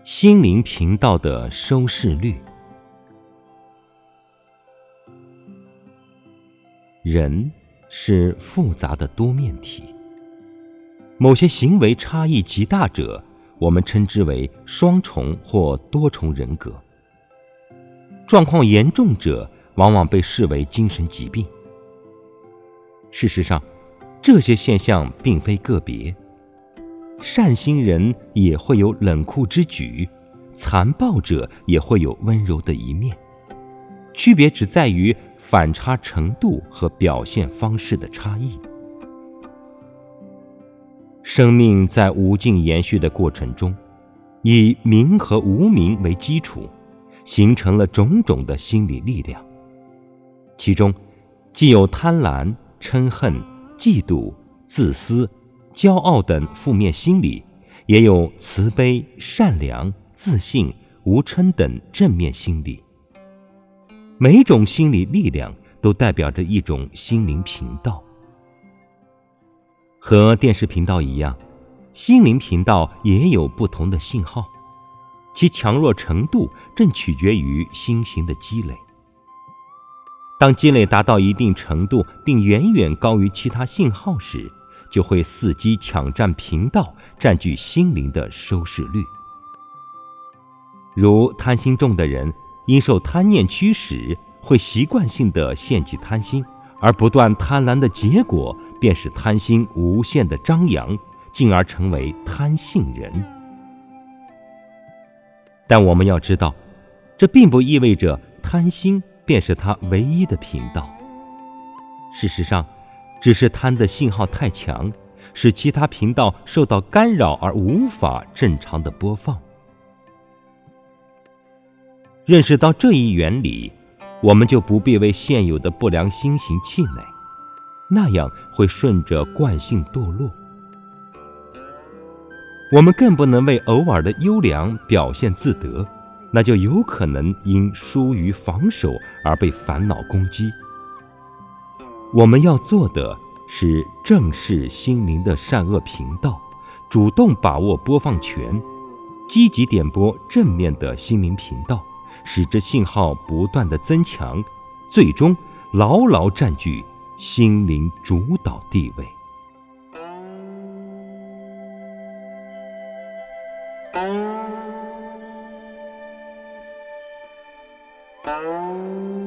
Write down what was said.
心灵频道的收视率。人是复杂的多面体，某些行为差异极大者，我们称之为双重或多重人格。状况严重者，往往被视为精神疾病。事实上，这些现象并非个别。善心人也会有冷酷之举，残暴者也会有温柔的一面，区别只在于反差程度和表现方式的差异。生命在无尽延续的过程中，以明和无明为基础，形成了种种的心理力量，其中既有贪婪、嗔恨、嫉妒、自私、骄傲等负面心理，也有慈悲、善良、自信、无嗔等正面心理。每种心理力量都代表着一种心灵频道。和电视频道一样，心灵频道也有不同的信号，其强弱程度正取决于心行的积累。当积累达到一定程度，并远远高于其他信号时，就会伺机抢占频道，占据心灵的收视率。如贪心重的人，因受贪念驱使，会习惯性地献祭贪心，而不断贪婪的结果，便是贪心无限的张扬，进而成为贪性人。但我们要知道，这并不意味着贪心便是他唯一的频道。事实上，只是贪的信号太强，使其他频道受到干扰而无法正常的播放。认识到这一原理，我们就不必为现有的不良心行气馁，那样会顺着惯性堕落。我们更不能为偶尔的优良表现自得，那就有可能因疏于防守而被烦恼攻击。我们要做的是正视心灵的善恶频道，主动把握播放权，积极点播正面的心灵频道，使之信号不断的增强，最终牢牢占据心灵主导地位。 Thank you.